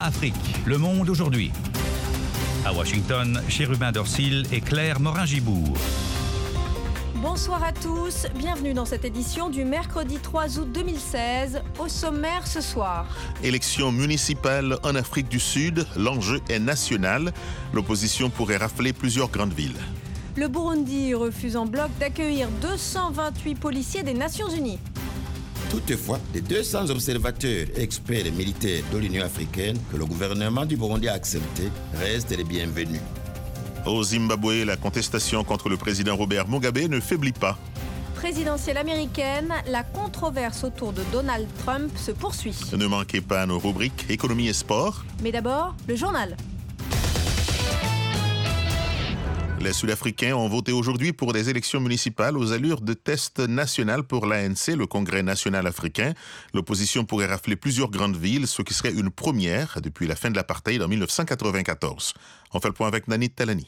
Afrique, le monde aujourd'hui. À Washington, Chérubin Dorsil et Claire Morin-Gibourg. Bonsoir à tous, bienvenue dans cette édition du mercredi 3 août 2016. Au sommaire ce soir. Élections municipales en Afrique du Sud, l'enjeu est national. L'opposition pourrait rafler plusieurs grandes villes. Le Burundi refuse en bloc d'accueillir 228 policiers des Nations Unies. Toutefois, les 200 observateurs, experts et militaires de l'Union africaine que le gouvernement du Burundi a acceptés restent les bienvenus. Au Zimbabwe, la contestation contre le président Robert Mugabe ne faiblit pas. Présidentielle américaine, la controverse autour de Donald Trump se poursuit. Ne manquez pas nos rubriques économie et sport. Mais d'abord, le journal. Les Sud-Africains ont voté aujourd'hui pour des élections municipales aux allures de test national pour l'ANC, le Congrès national africain. L'opposition pourrait rafler plusieurs grandes villes, ce qui serait une première depuis la fin de l'apartheid en 1994. On fait le point avec Nanit Talani.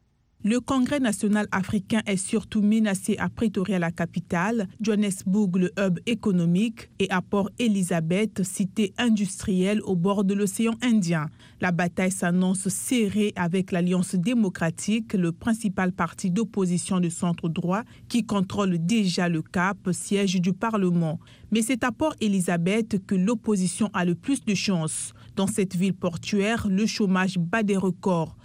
Le Congrès national africain est surtout menacé à Pretoria, la capitale, Johannesburg, le hub économique, et à Port Elizabeth, cité industrielle au bord de l'océan Indien. La bataille s'annonce serrée avec l'Alliance démocratique, le principal parti d'opposition de centre-droit, qui contrôle déjà le Cap, siège du Parlement. Mais c'est à Port Elizabeth que l'opposition a le plus de chances. Dans cette ville portuaire, le chômage bat des records.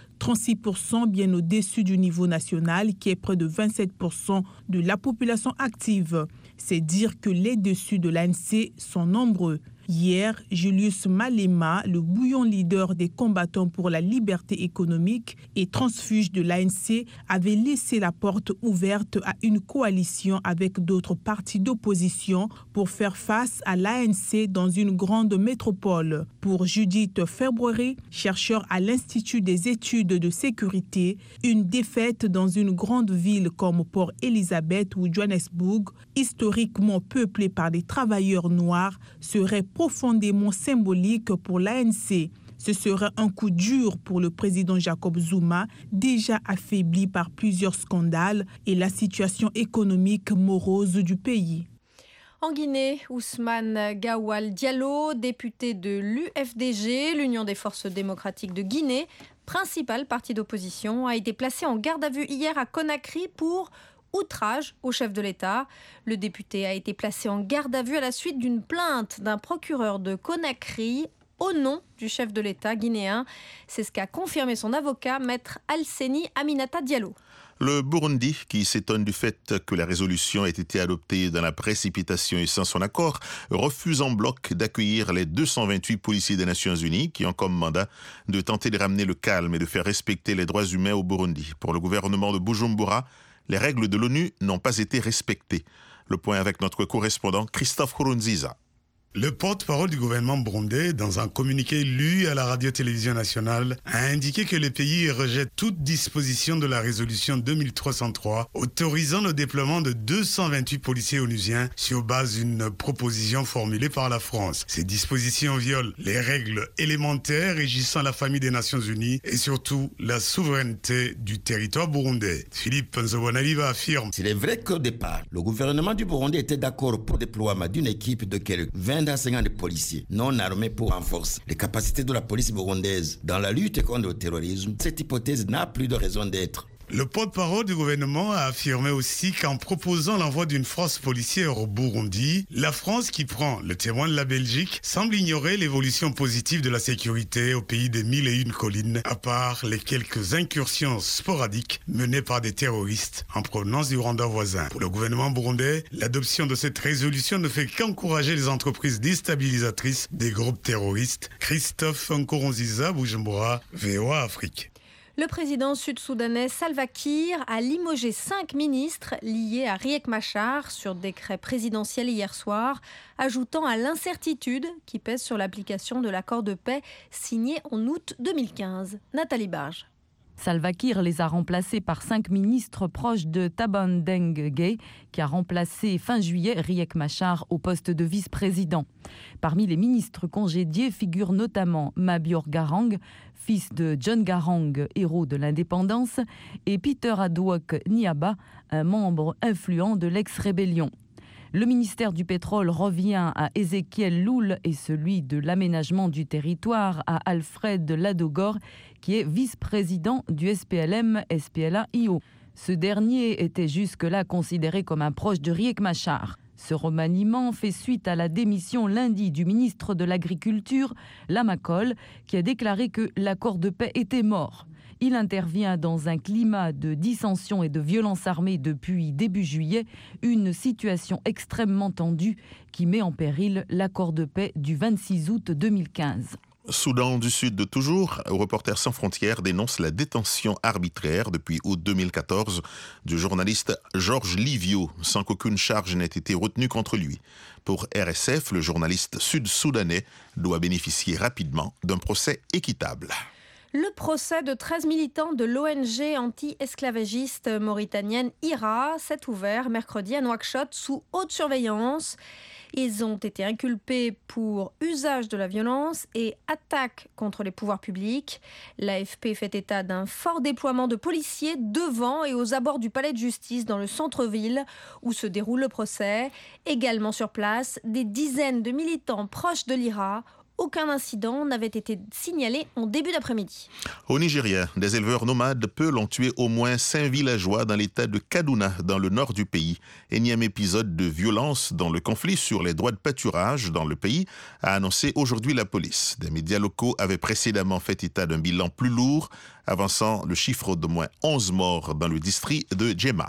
36% bien au-dessus du niveau national qui est près de 27% de la population active. C'est dire que les dessus de l'ANC sont nombreux. Hier, Julius Malema, le bouillon leader des combattants pour la liberté économique et transfuge de l'ANC, avait laissé la porte ouverte à une coalition avec d'autres partis d'opposition pour faire face à l'ANC dans une grande métropole. Pour Judith February, chercheur à l'Institut des études de sécurité, une défaite dans une grande ville comme Port Elizabeth ou Johannesburg, historiquement peuplée par des travailleurs noirs, serait profondément symbolique pour l'ANC. Ce serait un coup dur pour le président Jacob Zuma, déjà affaibli par plusieurs scandales et la situation économique morose du pays. En Guinée, Ousmane Gawal Diallo, député de l'UFDG, l'Union des forces démocratiques de Guinée, principal parti d'opposition, a été placé en garde à vue hier à Conakry pour outrage au chef de l'État. Le député a été placé en garde à vue à la suite d'une plainte d'un procureur de Conakry au nom du chef de l'État guinéen. C'est ce qu'a confirmé son avocat, maître Alseni Aminata Diallo. Le Burundi, qui s'étonne du fait que la résolution ait été adoptée dans la précipitation et sans son accord, refuse en bloc d'accueillir les 228 policiers des Nations Unies qui ont comme mandat de tenter de ramener le calme et de faire respecter les droits humains au Burundi. Pour le gouvernement de Bujumbura, les règles de l'ONU n'ont pas été respectées. Le point avec notre correspondant Christophe Nkurunziza. Le porte-parole du gouvernement burundais, dans un communiqué lu à la radio-télévision nationale, a indiqué que le pays rejette toute disposition de la résolution 2303 autorisant le déploiement de 228 policiers onusiens sur base d'une proposition formulée par la France. Ces dispositions violent les règles élémentaires régissant la famille des Nations Unies et surtout la souveraineté du territoire burundais. Philippe Nzobonaliva affirme: Il est vrai qu'au départ, le gouvernement du Burundi était d'accord pour le déploiement d'une équipe de quelques 20 à 50 policiers non armés pour renforcer les capacités de la police burundaise dans la lutte contre le terrorisme. Cette hypothèse n'a plus de raison d'être. Le porte-parole du gouvernement a affirmé aussi qu'en proposant l'envoi d'une force policière au Burundi, la France, qui prend le témoin de la Belgique, semble ignorer l'évolution positive de la sécurité au pays des 1001 collines, à part les quelques incursions sporadiques menées par des terroristes en provenance du Rwanda voisin. Pour le gouvernement burundais, l'adoption de cette résolution ne fait qu'encourager les entreprises déstabilisatrices des groupes terroristes. Christophe Nkurunziza, Bujumbura, VOA Afrique. Le président sud-soudanais Salva Kiir a limogé 5 ministres liés à Riek Machar sur décret présidentiel hier soir, ajoutant à l'incertitude qui pèse sur l'application de l'accord de paix signé en août 2015. Nathalie Barge. Salva Kiir les a remplacés par 5 ministres proches de Taban Deng Gai, qui a remplacé fin juillet Riek Machar au poste de vice-président. Parmi les ministres congédiés figurent notamment Mabior Garang, fils de John Garang, héros de l'indépendance, et Peter Adwok Niaba, un membre influent de l'ex-rébellion. Le ministère du pétrole revient à Ézéchiel Loul et celui de l'aménagement du territoire à Alfred Ladogor, qui est vice-président du SPLM-SPLA-IO. Ce dernier était jusque-là considéré comme un proche de Riek Machar. Ce remaniement fait suite à la démission lundi du ministre de l'Agriculture, Lamakol, qui a déclaré que l'accord de paix était mort. Il intervient dans un climat de dissension et de violence armée depuis début juillet, une situation extrêmement tendue qui met en péril l'accord de paix du 26 août 2015. Soudan du Sud de toujours, Reporters sans frontières dénonce la détention arbitraire depuis août 2014 du journaliste Georges Livio, sans qu'aucune charge n'ait été retenue contre lui. Pour RSF, le journaliste sud-soudanais doit bénéficier rapidement d'un procès équitable. Le procès de 13 militants de l'ONG anti-esclavagiste mauritanienne IRA s'est ouvert mercredi à Nouakchott sous haute surveillance. Ils ont été inculpés pour usage de la violence et attaque contre les pouvoirs publics. L'AFP fait état d'un fort déploiement de policiers devant et aux abords du palais de justice dans le centre-ville où se déroule le procès. Également sur place, des dizaines de militants proches de l'IRA. Aucun incident n'avait été signalé en début d'après-midi. Au Nigeria, des éleveurs nomades Peul ont tué au moins 5 villageois dans l'état de Kaduna, dans le nord du pays. Énième épisode de violence dans le conflit sur les droits de pâturage dans le pays, a annoncé aujourd'hui la police. Des médias locaux avaient précédemment fait état d'un bilan plus lourd, avançant le chiffre d'au moins 11 morts dans le district de Djema.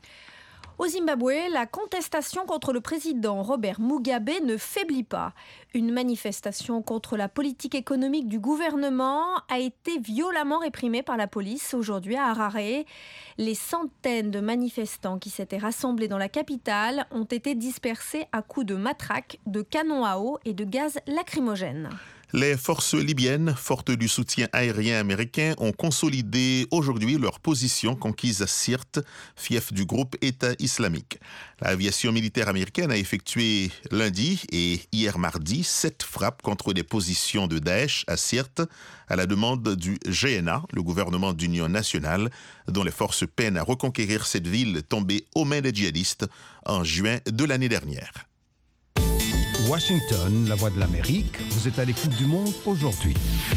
Au Zimbabwe, la contestation contre le président Robert Mugabe ne faiblit pas. Une manifestation contre la politique économique du gouvernement a été violemment réprimée par la police aujourd'hui à Harare. Les centaines de manifestants qui s'étaient rassemblés dans la capitale ont été dispersés à coups de matraques, de canons à eau et de gaz lacrymogène. Les forces libyennes, fortes du soutien aérien américain, ont consolidé aujourd'hui leur position conquise à Sirte, fief du groupe État islamique. L'aviation militaire américaine a effectué lundi et hier mardi 7 frappes contre des positions de Daesh à Sirte, à la demande du GNA, le gouvernement d'union nationale, dont les forces peinent à reconquérir cette ville tombée aux mains des djihadistes en juin de l'année dernière. Washington, la voix de l'Amérique, vous êtes à l'écoute du monde aujourd'hui.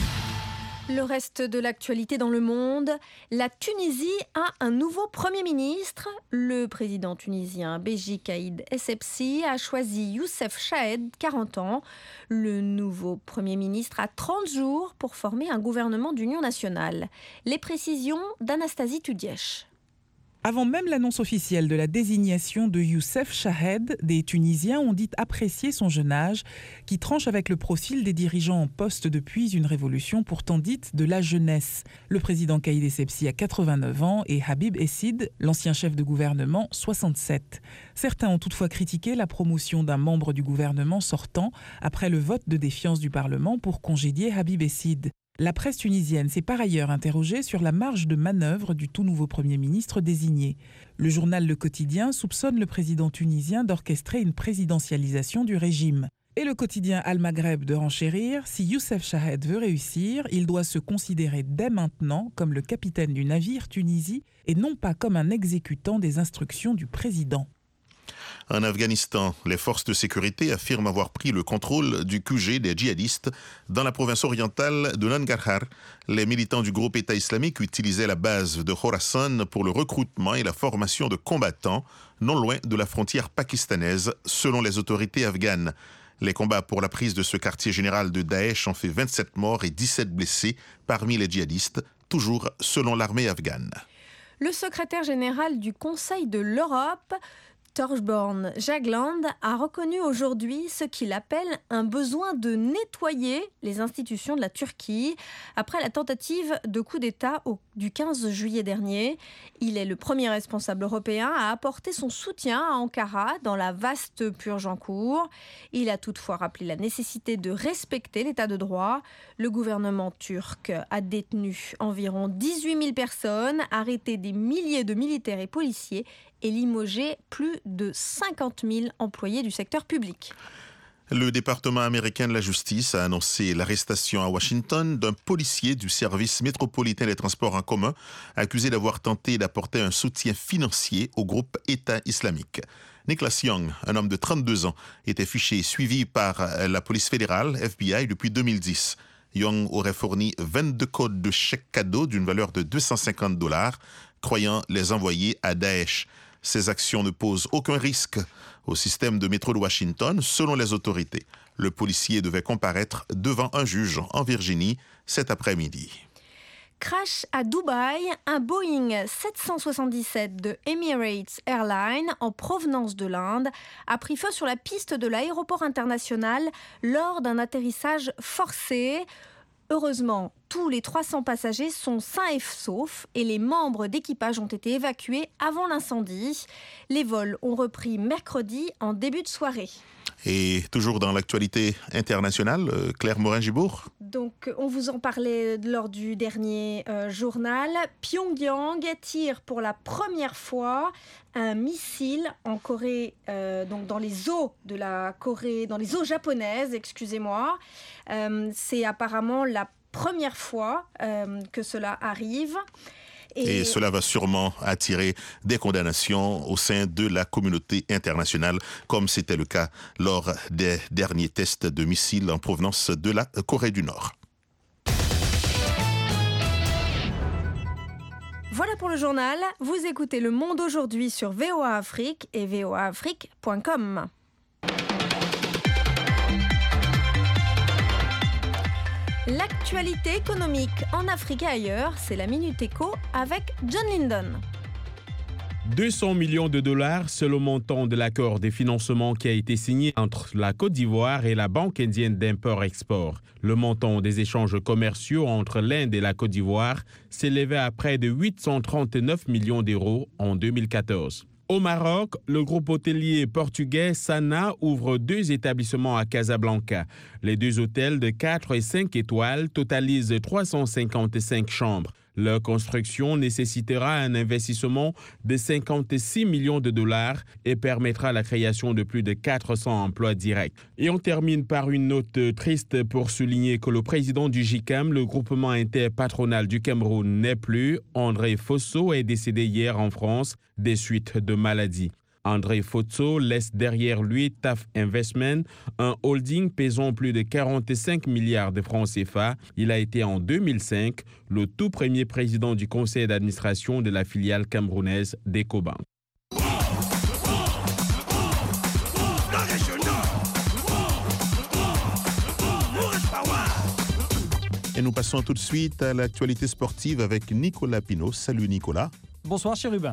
Le reste de l'actualité dans le monde, la Tunisie a un nouveau Premier ministre. Le président tunisien Béji Caïd Essebsi a choisi Youssef Chahed, 40 ans. Le nouveau Premier ministre a 30 jours pour former un gouvernement d'union nationale. Les précisions d'Anastasie Tudièche. Avant même l'annonce officielle de la désignation de Youssef Chahed, des Tunisiens ont dit apprécier son jeune âge, qui tranche avec le profil des dirigeants en poste depuis une révolution pourtant dite de la jeunesse. Le président Caïd Essebsi a 89 ans et Habib Essid, l'ancien chef de gouvernement, 67. Certains ont toutefois critiqué la promotion d'un membre du gouvernement sortant après le vote de défiance du Parlement pour congédier Habib Essid. La presse tunisienne s'est par ailleurs interrogée sur la marge de manœuvre du tout nouveau Premier ministre désigné. Le journal Le Quotidien soupçonne le président tunisien d'orchestrer une présidentialisation du régime. Et le quotidien Al-Maghreb de renchérir, si Youssef Chahed veut réussir, il doit se considérer dès maintenant comme le capitaine du navire Tunisie et non pas comme un exécutant des instructions du président. En Afghanistan, les forces de sécurité affirment avoir pris le contrôle du QG des djihadistes dans la province orientale de Nangarhar. Les militants du groupe État islamique utilisaient la base de Khorasan pour le recrutement et la formation de combattants non loin de la frontière pakistanaise, selon les autorités afghanes. Les combats pour la prise de ce quartier général de Daesh ont fait 27 morts et 17 blessés parmi les djihadistes, toujours selon l'armée afghane. Le secrétaire général du Conseil de l'Europe, Thorbjørn Jagland, a reconnu aujourd'hui ce qu'il appelle un besoin de nettoyer les institutions de la Turquie après la tentative de coup d'État du 15 juillet dernier. Il est le premier responsable européen à apporter son soutien à Ankara dans la vaste purge en cours. Il a toutefois rappelé la nécessité de respecter l'état de droit. Le gouvernement turc a détenu environ 18 000 personnes, arrêté des milliers de militaires et policiers et limogé plus de 50 000 employés du secteur public. Le département américain de la justice a annoncé l'arrestation à Washington d'un policier du service métropolitain des transports en commun accusé d'avoir tenté d'apporter un soutien financier au groupe État islamique. Nicholas Young, un homme de 32 ans, était fiché et suivi par la police fédérale, FBI, depuis 2010. Young aurait fourni 22 codes de chèques cadeaux d'une valeur de $250, croyant les envoyer à Daesh. Ces actions ne posent aucun risque au système de métro de Washington, selon les autorités. Le policier devait comparaître devant un juge en Virginie cet après-midi. Crash à Dubaï, un Boeing 777 de Emirates Airlines en provenance de l'Inde a pris feu sur la piste de l'aéroport international lors d'un atterrissage forcé. Heureusement, tous les 300 passagers sont sains et saufs et les membres d'équipage ont été évacués avant l'incendie. Les vols ont repris mercredi en début de soirée. Et toujours dans l'actualité internationale, Claire Morin-Gibourg. Donc, on vous en parlait lors du dernier journal. Pyongyang tire pour la première fois un missile en Corée, donc dans les eaux de la Corée, dans les eaux japonaises, excusez-moi. C'est apparemment la première fois que cela arrive. Et cela va sûrement attirer des condamnations au sein de la communauté internationale, comme c'était le cas lors des derniers tests de missiles en provenance de la Corée du Nord. Voilà pour le journal. Vous écoutez Le Monde aujourd'hui sur VOA Afrique et voaafrique.com. L'actualité économique en Afrique et ailleurs, c'est la Minute Éco avec John Lindon. 200 millions de dollars, c'est le montant de l'accord de financement qui a été signé entre la Côte d'Ivoire et la Banque indienne d'import-export. Le montant des échanges commerciaux entre l'Inde et la Côte d'Ivoire s'élevait à près de 839 millions d'euros en 2014. Au Maroc, le groupe hôtelier portugais Sana ouvre 2 établissements à Casablanca. Les 2 hôtels de 4 et 5 étoiles totalisent 355 chambres. Leur construction nécessitera un investissement de 56 millions de dollars et permettra la création de plus de 400 emplois directs. Et on termine par une note triste pour souligner que le président du GICAM, le groupement interpatronal du Cameroun, n'est plus. André Fosso est décédé hier en France des suites de maladie. André Fosso laisse derrière lui TAF Investment, un holding pesant plus de 45 milliards de francs CFA. Il a été en 2005 le tout premier président du conseil d'administration de la filiale camerounaise d'Ecobank. Et nous passons tout de suite à l'actualité sportive avec Nicolas Pinault. Salut Nicolas. Bonsoir Chérubin.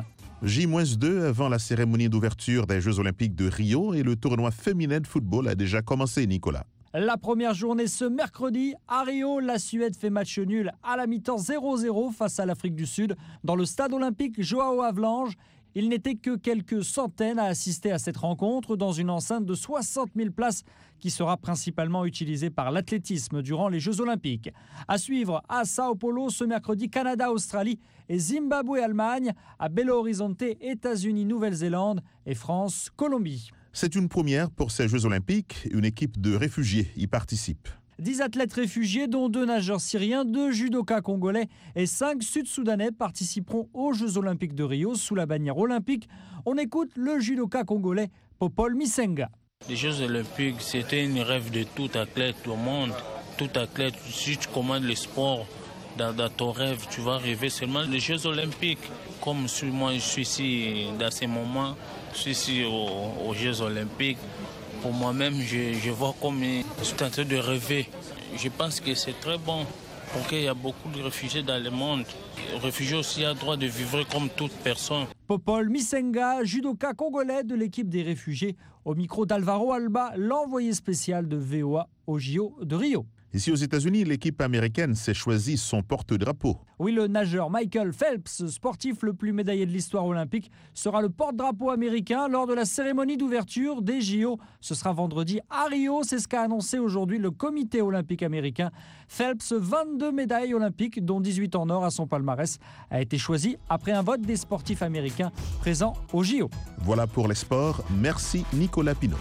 J-2 avant la cérémonie d'ouverture des Jeux Olympiques de Rio et le tournoi féminin de football a déjà commencé, Nicolas. La première journée ce mercredi à Rio, la Suède fait match nul à la mi-temps 0-0 face à l'Afrique du Sud dans le stade olympique João Havelange. Il n'était que quelques centaines à assister à cette rencontre dans une enceinte de 60 000 places qui sera principalement utilisée par l'athlétisme durant les Jeux Olympiques. À suivre à Sao Paulo ce mercredi, Canada-Australie et Zimbabwe-Allemagne, à Belo Horizonte, États-Unis, Nouvelle-Zélande et France-Colombie. C'est une première pour ces Jeux Olympiques. Une équipe de réfugiés y participe. 10 athlètes réfugiés, dont 2 nageurs syriens, 2 judokas congolais et 5 sud-soudanais participeront aux Jeux Olympiques de Rio sous la bannière olympique. On écoute le judoka congolais Popol Misenga. Les Jeux Olympiques, c'était un rêve de tout athlète au monde. Tout athlète, si tu commandes le sport dans ton rêve, tu vas rêver seulement les Jeux Olympiques. Comme moi, je suis ici dans ces moments, je suis ici aux Jeux Olympiques. Pour moi-même, je vois comme je suis en train de rêver. Je pense que c'est très bon pour qu'il y a beaucoup de réfugiés dans le monde. Le réfugié aussi a le droit de vivre comme toute personne. Popol Misenga, judoka congolais de l'équipe des réfugiés, au micro d'Alvaro Alba, l'envoyé spécial de VOA au JO de Rio. Ici aux États-Unis, l'équipe américaine s'est choisie son porte-drapeau. Oui, le nageur Michael Phelps, sportif le plus médaillé de l'histoire olympique, sera le porte-drapeau américain lors de la cérémonie d'ouverture des JO. Ce sera vendredi à Rio, c'est ce qu'a annoncé aujourd'hui le comité olympique américain. Phelps, 22 médailles olympiques, dont 18 en or à son palmarès, a été choisi après un vote des sportifs américains présents aux JO. Voilà pour les sports. Merci Nicolas Pinault.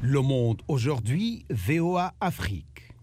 Le Monde aujourd'hui, VOA Afrique.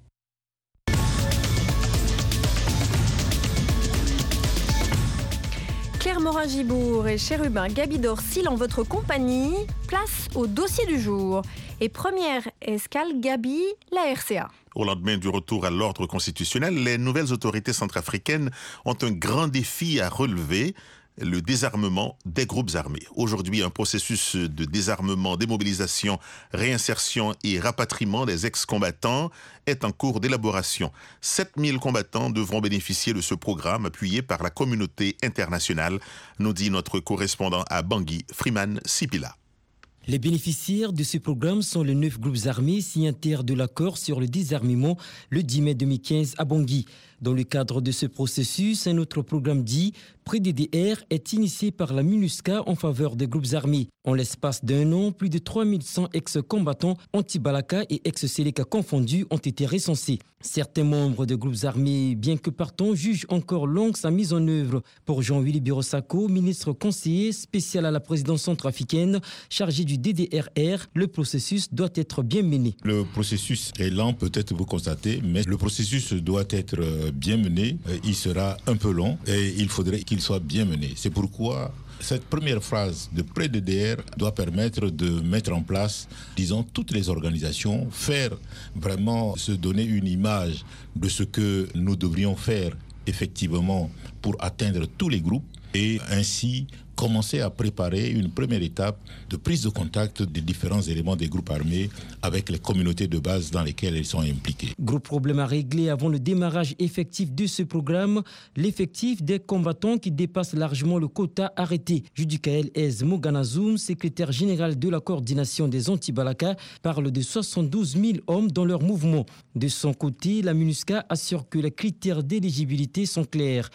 Claire Morin-Gibour et Chérubin Gaby Dorsil en votre compagnie. Place au dossier du jour. Et première escale, Gaby, la RCA. Au lendemain du retour à l'ordre constitutionnel, les nouvelles autorités centrafricaines ont un grand défi à relever, le désarmement des groupes armés. Aujourd'hui, un processus de désarmement, démobilisation, réinsertion et rapatriement des ex-combattants est en cours d'élaboration. 7000 combattants devront bénéficier de ce programme appuyé par la communauté internationale, nous dit notre correspondant à Bangui, Freeman Sipila. Les bénéficiaires de ce programme sont les 9 groupes armés signataires de l'accord sur le désarmement le 10 mai 2015 à Bangui. Dans le cadre de ce processus, un autre programme dit PREDDR est initié par la MINUSCA en faveur des groupes armés. En l'espace d'un an, plus de 3100 ex-combattants anti-Balaka et ex-Seleka confondus ont été recensés. Certains membres des groupes armés, bien que partants, jugent encore longue sa mise en œuvre. Pour Jean-Willy Birosako, ministre conseiller spécial à la présidence centrafricaine, chargé du DDRR, le processus doit être bien mené. Le processus est lent, peut-être vous constatez, mais le processus doit être bien mené. Il sera un peu long et il faudrait qu'il soit bien mené. C'est pourquoi cette première phase de pré-DDR doit permettre de mettre en place, disons, toutes les organisations, faire vraiment se donner une image de ce que nous devrions faire effectivement pour atteindre tous les groupes et ainsi commencer à préparer une première étape de prise de contact des différents éléments des groupes armés avec les communautés de base dans lesquelles ils sont impliqués. Gros problème à régler avant le démarrage effectif de ce programme, l'effectif des combattants qui dépasse largement le quota arrêté. Judicaël Ez Moganazoum, secrétaire général de la coordination des anti-Balaka, parle de 72 000 hommes dans leur mouvement. De son côté, la MINUSCA assure que les critères d'éligibilité sont clairs.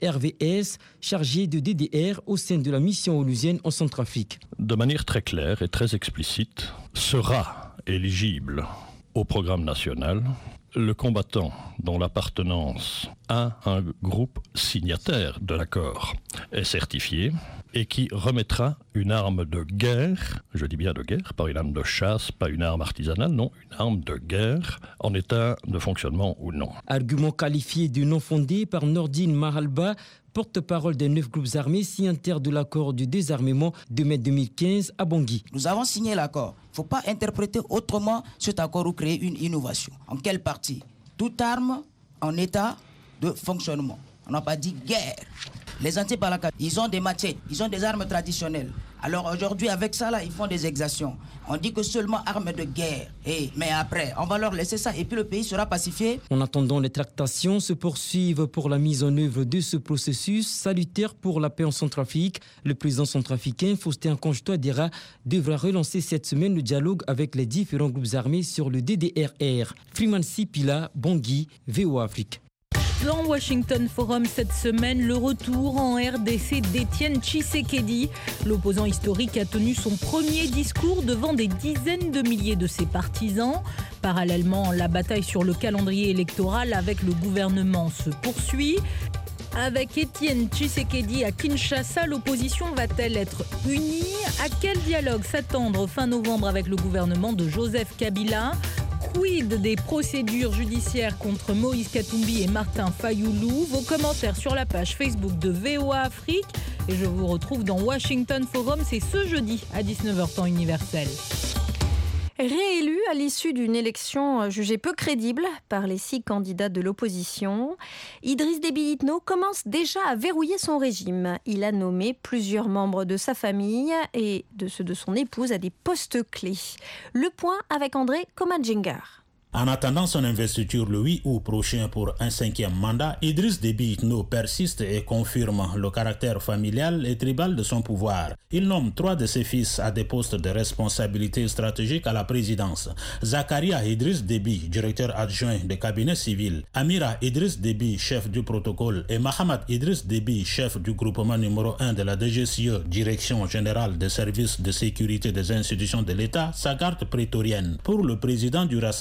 RVS, chargé de DDR au sein de la mission onusienne en Centrafrique. De manière très claire et très explicite, sera éligible au programme national le combattant dont l'appartenance à un groupe signataire de l'accord est certifié et qui remettra une arme de guerre, je dis bien de guerre, pas une arme de chasse, pas une arme artisanale, non, une arme de guerre en état de fonctionnement ou non. Argument qualifié de non fondé par Nordine Mahalba, porte-parole des 9 groupes armés signataires de l'accord du désarmement de mai 2015 à Bangui. Nous avons signé l'accord. Il ne faut pas interpréter autrement cet accord ou créer une innovation. En quelle partie? Toute arme en état de fonctionnement. On n'a pas dit guerre. Les anti-Balaka, ils ont des machettes, ils ont des armes traditionnelles. Alors aujourd'hui, avec ça, là, ils font des exactions. On dit que seulement armes de guerre. Mais après, on va leur laisser ça et puis le pays sera pacifié. En attendant, les tractations se poursuivent pour la mise en œuvre de ce processus salutaire pour la paix en Centrafrique. Le président centrafricain, Faustin Archange-Touadéra, devra relancer cette semaine le dialogue avec les différents groupes armés sur le DDRR. Freeman Sipila, Bangui, VOA Afrique. Dans Washington Forum cette semaine, le retour en RDC d'Étienne Tshisekedi. L'opposant historique a tenu son premier discours devant des dizaines de milliers de ses partisans. Parallèlement, la bataille sur le calendrier électoral avec le gouvernement se poursuit. Avec Étienne Tshisekedi à Kinshasa, l'opposition va-t-elle être unie? À quel dialogue s'attendre fin novembre avec le gouvernement de Joseph Kabila? Quid des procédures judiciaires contre Moïse Katumbi et Martin Fayoulou? Vos commentaires sur la page Facebook de VOA Afrique. Et je vous retrouve dans Washington Forum, c'est ce jeudi à 19h temps universel. Réélu à l'issue d'une élection jugée peu crédible par les 6 candidats de l'opposition, Idriss Déby Itno commence déjà à verrouiller son régime. Il a nommé plusieurs membres de sa famille et de ceux de son épouse à des postes clés. Le point avec André Komadjengar. En attendant son investiture le 8 août prochain pour un 5e mandat, Idriss Déby Itno persiste et confirme le caractère familial et tribal de son pouvoir. Il nomme 3 de ses fils à des postes de responsabilité stratégique à la présidence. Zakaria Idriss Déby, directeur adjoint des cabinets civils, Amira Idriss Déby, chef du protocole, et Mahamad Idriss Déby, chef du groupement numéro 1 de la DGCE, Direction générale des services de sécurité des institutions de l'État, sa garde prétorienne. Pour le président du Rassemblement,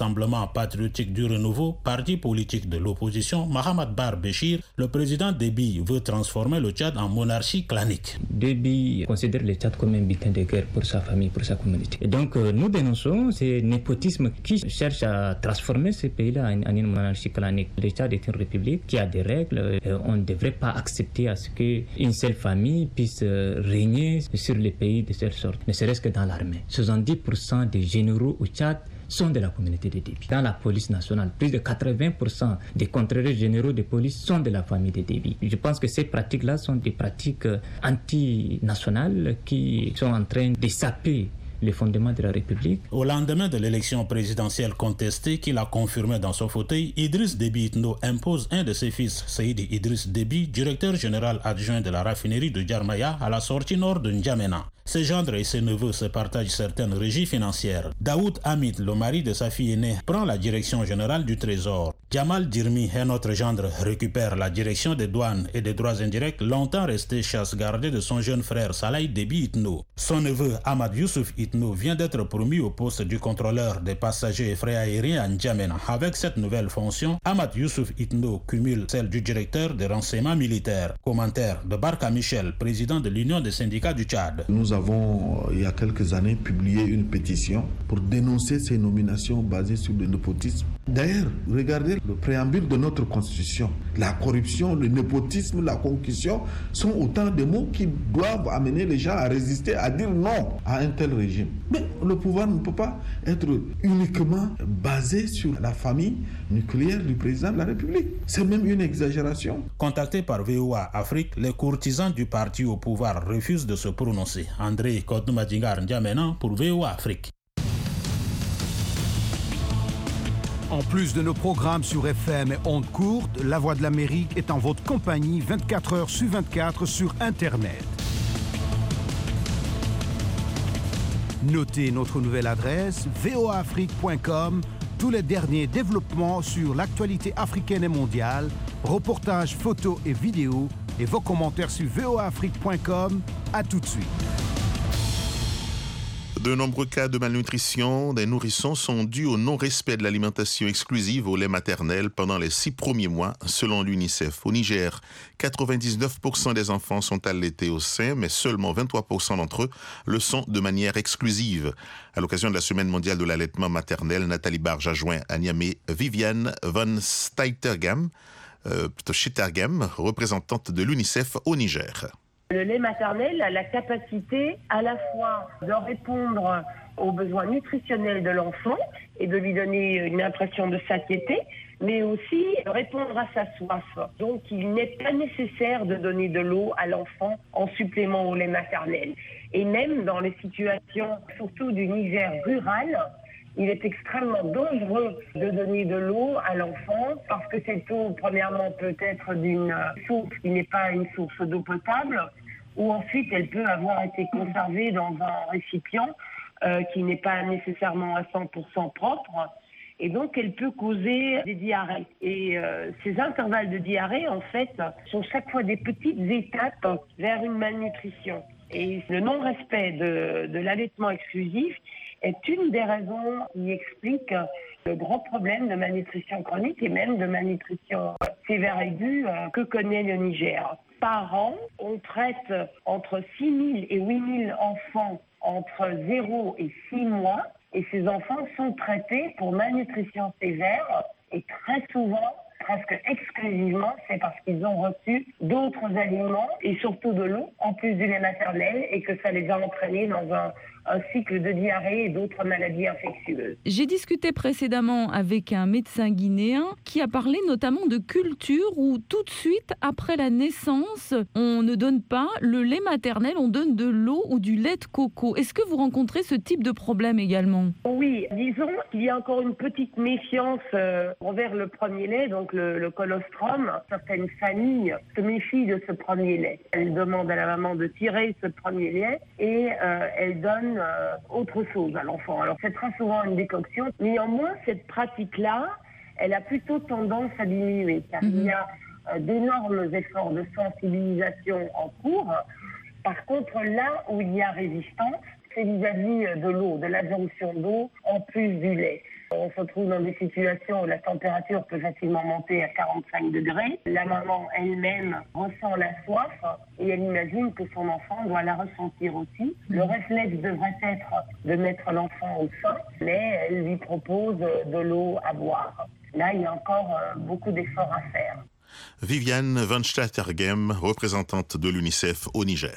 Rassemblement patriotique du renouveau, parti politique de l'opposition, Mahamad Bar Béchir, le président Déby veut transformer le Tchad en monarchie clanique. Déby considère le Tchad comme un butin de guerre pour sa famille, pour sa communauté. Et donc nous dénonçons ce népotisme qui cherche à transformer ce pays-là en une monarchie clanique. Le Tchad est une république qui a des règles. On ne devrait pas accepter à ce qu'une seule famille puisse régner sur le pays de telle sorte, ne serait-ce que dans l'armée. 70% des généraux au Tchad sont de la communauté de Déby. Dans la police nationale, plus de 80% des contrôleurs généraux de police sont de la famille de Déby. Je pense que ces pratiques-là sont des pratiques anti-nationales qui sont en train de saper les fondements de la République. Au lendemain de l'élection présidentielle contestée qu'il a confirmée dans son fauteuil, Idriss Déby Itno impose un de ses fils, Seydi Idriss Déby, directeur général adjoint de la raffinerie de Djarmaya à la sortie nord de N'Djamena. Ses gendres et ses neveux se partagent certaines régies financières. Daoud Hamid, le mari de sa fille aînée, prend la direction générale du Trésor. Jamal Dirmi, un autre gendre, récupère la direction des douanes et des droits indirects, longtemps resté chasse gardée de son jeune frère Saleh Déby Itno. Son neveu Ahmad Youssouf Itno vient d'être promu au poste du contrôleur des passagers et frais aériens à N'Djamena. Avec cette nouvelle fonction, Ahmad Youssouf Itno cumule celle du directeur des renseignements militaires. Commentaire de Barka Michel, président de l'Union des syndicats du Tchad. Nous avons, il y a quelques années, publié une pétition pour dénoncer ces nominations basées sur le népotisme. D'ailleurs, regardez le préambule de notre Constitution. La corruption, le népotisme, la concussion sont autant de mots qui doivent amener les gens à résister, à dire non à un tel régime. Mais le pouvoir ne peut pas être uniquement basé sur la famille nucléaire du président de la République. C'est même une exagération. Contacté par VOA Afrique, les courtisans du parti au pouvoir refusent de se prononcer. André Kodoumadingar N'Djamena pour VOA Afrique. En plus de nos programmes sur FM et ondes courtes, La Voix de l'Amérique est en votre compagnie 24 heures sur 24 sur Internet. Notez notre nouvelle adresse voaafrique.com. Tous les derniers développements sur l'actualité africaine et mondiale, reportages, photos et vidéos, et vos commentaires sur voaafrique.com. À tout de suite. De nombreux cas de malnutrition des nourrissons sont dus au non-respect de l'alimentation exclusive au lait maternel pendant les 6 premiers mois, selon l'UNICEF. Au Niger, 99% des enfants sont allaités au sein, mais seulement 23% d'entre eux le sont de manière exclusive. À l'occasion de la Semaine mondiale de l'allaitement maternel, Nathalie Barge a joint à Niamey Viviane von Schittergem, représentante de l'UNICEF au Niger. Le lait maternel a la capacité à la fois de répondre aux besoins nutritionnels de l'enfant et de lui donner une impression de satiété, mais aussi répondre à sa soif. Donc il n'est pas nécessaire de donner de l'eau à l'enfant en supplément au lait maternel. Et même dans les situations, surtout du Niger rural, il est extrêmement dangereux de donner de l'eau à l'enfant parce que cette eau, premièrement, peut être d'une source qui n'est pas une source d'eau potable, ou ensuite elle peut avoir été conservée dans un récipient qui n'est pas nécessairement à 100% propre, et donc elle peut causer des diarrhées. Et ces intervalles de diarrhée, en fait, sont chaque fois des petites étapes vers une malnutrition. Et le non-respect de l'allaitement exclusif est une des raisons qui explique le grand problème de malnutrition chronique et même de malnutrition sévère aiguë que connaît le Niger. Par an, on traite entre 6 000 et 8 000 enfants entre 0 et 6 mois, et ces enfants sont traités pour malnutrition sévère, et très souvent, presque exclusivement, c'est parce qu'ils ont reçu d'autres aliments et surtout de l'eau, en plus du lait maternel, et que ça les a entraînés dans un cycle de diarrhée et d'autres maladies infectieuses. J'ai discuté précédemment avec un médecin guinéen qui a parlé notamment de culture où tout de suite après la naissance, on ne donne pas le lait maternel, on donne de l'eau ou du lait de coco. Est-ce que vous rencontrez ce type de problème également ? Oui, disons qu'il y a encore une petite méfiance envers le premier lait, donc le colostrum. Certaines familles se méfient de ce premier lait. Elles demandent à la maman de tirer ce premier lait et elles donnent autre chose à l'enfant. Alors c'est très souvent une décoction. Néanmoins, cette pratique-là, elle a plutôt tendance à diminuer, car il y a d'énormes efforts de sensibilisation en cours. Par contre, là où il y a résistance, c'est vis-à-vis de l'eau, de l'absorption d'eau en plus du lait. On se retrouve dans des situations où la température peut facilement monter à 45 degrés. La maman elle-même ressent la soif et elle imagine que son enfant doit la ressentir aussi. Le réflexe devrait être de mettre l'enfant au sein, mais elle lui propose de l'eau à boire. Là, il y a encore beaucoup d'efforts à faire. Viviane Van Staatergem, représentante de l'UNICEF au Niger.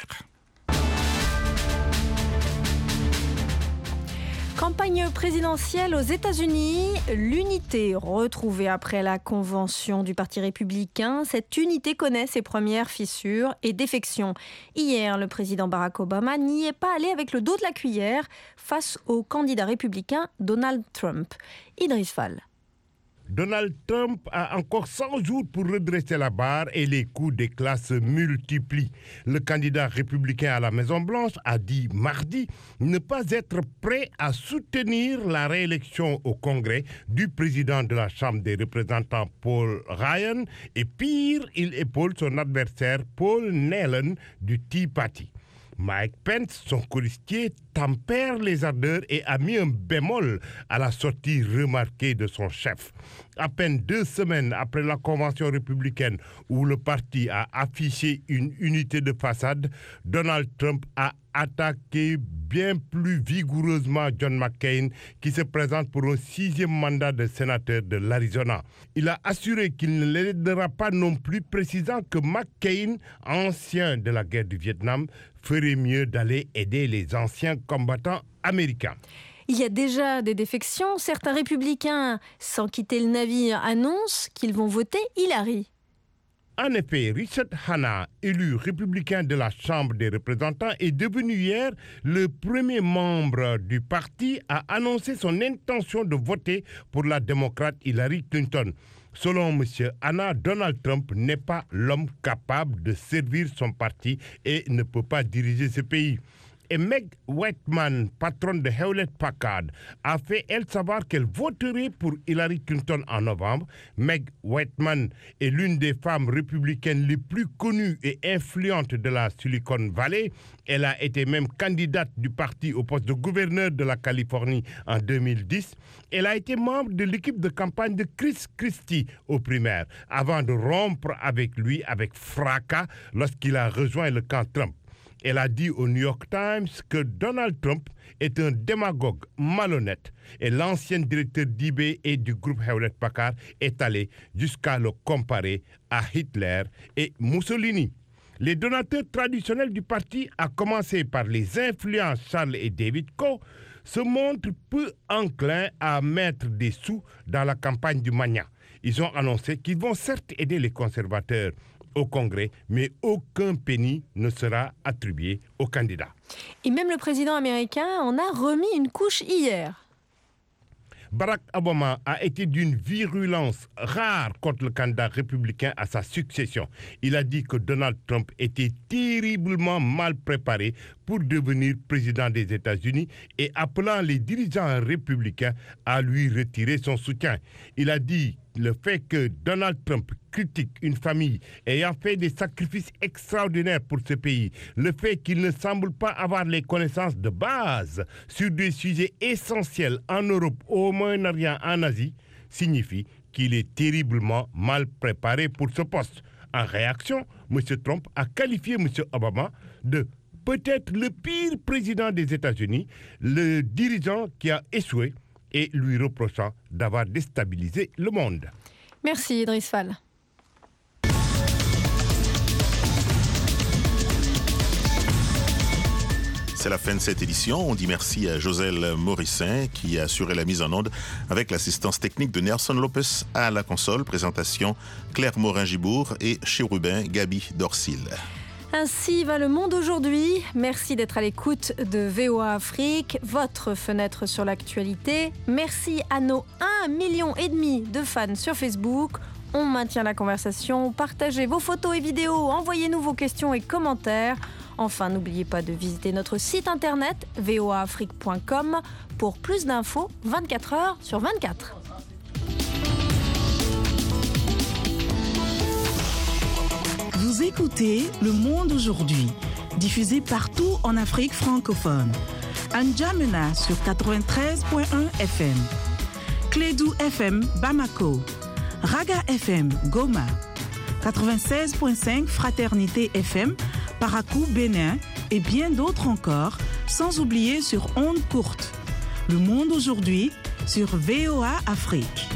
Campagne présidentielle aux États-Unis, l'unité retrouvée après la convention du Parti républicain. Cette unité connaît ses premières fissures et défections. Hier, le président Barack Obama n'y est pas allé avec le dos de la cuillère face au candidat républicain Donald Trump. Idriss Fall. Donald Trump a encore 100 jours pour redresser la barre et les coups d'éclat se multiplient. Le candidat républicain à la Maison-Blanche a dit mardi ne pas être prêt à soutenir la réélection au Congrès du président de la Chambre des représentants Paul Ryan et pire, il épaule son adversaire Paul Nehlen du Tea Party. Mike Pence, son colistier, tempère les ardeurs et a mis un bémol à la sortie remarquée de son chef. À peine 2 semaines après la convention républicaine où le parti a affiché une unité de façade, Donald Trump a attaqué bien plus vigoureusement John McCain qui se présente pour un 6e mandat de sénateur de l'Arizona. Il a assuré qu'il ne l'aidera pas non plus, précisant que McCain, ancien de la guerre du Vietnam, ferait mieux d'aller aider les anciens combattants américains. Il y a déjà des défections. Certains républicains, sans quitter le navire, annoncent qu'ils vont voter Hillary. En effet, Richard Hanna, élu républicain de la Chambre des représentants, est devenu hier le premier membre du parti à annoncer son intention de voter pour la démocrate Hillary Clinton. Selon M. Hanna, Donald Trump n'est pas l'homme capable de servir son parti et ne peut pas diriger ce pays. Et Meg Whitman, patronne de Hewlett-Packard, a fait, elle, savoir qu'elle voterait pour Hillary Clinton en novembre. Meg Whitman est l'une des femmes républicaines les plus connues et influentes de la Silicon Valley. Elle a été même candidate du parti au poste de gouverneur de la Californie en 2010. Elle a été membre de l'équipe de campagne de Chris Christie aux primaires, avant de rompre avec lui avec fracas lorsqu'il a rejoint le camp Trump. Elle a dit au New York Times que Donald Trump est un démagogue malhonnête et l'ancien directeur d'eBay et du groupe Hewlett-Packard est allé jusqu'à le comparer à Hitler et Mussolini. Les donateurs traditionnels du parti, à commencer par les influents Charles et David Koch, se montrent peu enclins à mettre des sous dans la campagne du Magna. Ils ont annoncé qu'ils vont certes aider les conservateurs au Congrès, mais aucun penny ne sera attribué au candidat. Et même le président américain en a remis une couche hier. Barack Obama a été d'une virulence rare contre le candidat républicain à sa succession. Il a dit que Donald Trump était terriblement mal préparé pour devenir président des États-Unis et appelant les dirigeants républicains à lui retirer son soutien. Il a dit le fait que Donald Trump critique une famille ayant fait des sacrifices extraordinaires pour ce pays, le fait qu'il ne semble pas avoir les connaissances de base sur des sujets essentiels en Europe, au Moyen-Orient, en Asie, signifie qu'il est terriblement mal préparé pour ce poste. En réaction, M. Trump a qualifié M. Obama de peut-être le pire président des États-Unis, le dirigeant qui a échoué, et lui reprochant d'avoir déstabilisé le monde. Merci Idriss Fall. C'est la fin de cette édition. On dit merci à Joselle Morissin qui a assuré la mise en onde avec l'assistance technique de Nelson Lopez à la console. Présentation Claire Morin-Gibourg et Chérubin Gabi Dorsil. Ainsi va le monde aujourd'hui. Merci d'être à l'écoute de VOA Afrique, votre fenêtre sur l'actualité. Merci à nos 1,5 million de fans sur Facebook. On maintient la conversation. Partagez vos photos et vidéos. Envoyez-nous vos questions et commentaires. Enfin, n'oubliez pas de visiter notre site internet voaafrique.com pour plus d'infos 24 heures sur 24. Vous écoutez Le Monde aujourd'hui, diffusé partout en Afrique francophone. À N'Djamena sur 93.1 FM. Clédou FM Bamako, Raga FM Goma, 96.5 Fraternité FM Parakou Bénin et bien d'autres encore, sans oublier sur ondes courtes. Le monde aujourd'hui sur VOA Afrique.